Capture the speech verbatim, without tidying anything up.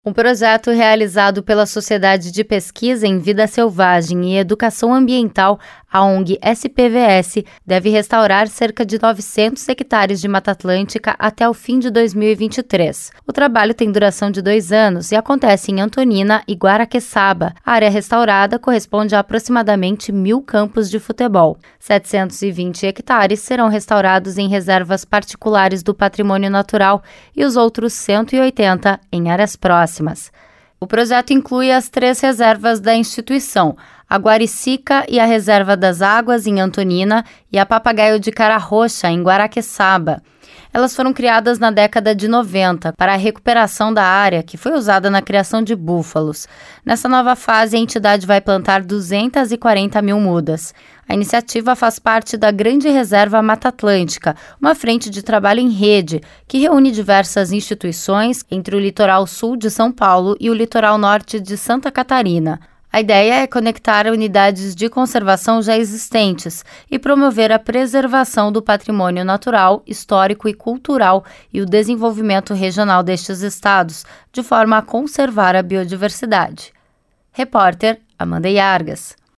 Um projeto realizado pela Sociedade de Pesquisa em Vida Selvagem e Educação Ambiental, a ONG S P V S, deve restaurar cerca de novecentos hectares de Mata Atlântica até o fim de dois mil e vinte e três. O trabalho tem duração de dois anos e acontece em Antonina e Guaraqueçaba. A área restaurada corresponde a aproximadamente mil campos de futebol. setecentos e vinte hectares serão restaurados em reservas particulares do patrimônio natural e os outros cento e oitenta em áreas próximas. O projeto inclui as três reservas da instituição, a Guaricica e a Reserva das Águas, em Antonina, e a Papagaio de Cara Roxa, em Guaraqueçaba. Elas foram criadas na década de noventa para a recuperação da área, que foi usada na criação de búfalos. Nessa nova fase, a entidade vai plantar duzentas e quarenta mil mudas. A iniciativa faz parte da Grande Reserva Mata Atlântica, uma frente de trabalho em rede que reúne diversas instituições entre o litoral sul de São Paulo e o litoral norte de Santa Catarina. A ideia é conectar unidades de conservação já existentes e promover a preservação do patrimônio natural, histórico e cultural e o desenvolvimento regional destes estados, de forma a conservar a biodiversidade. Repórter Amanda Iargas.